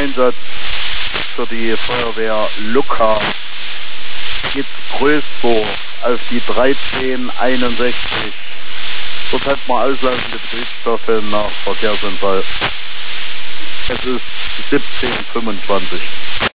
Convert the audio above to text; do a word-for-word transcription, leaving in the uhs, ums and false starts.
Einsatz für die Feuerwehr Lucca Gitzgrößburg auf die dreizehn einundsechzig. Dort hat man auslaufende Betriebsstoffe nach Verkehrsunfall. Es ist siebzehn fünfundzwanzig.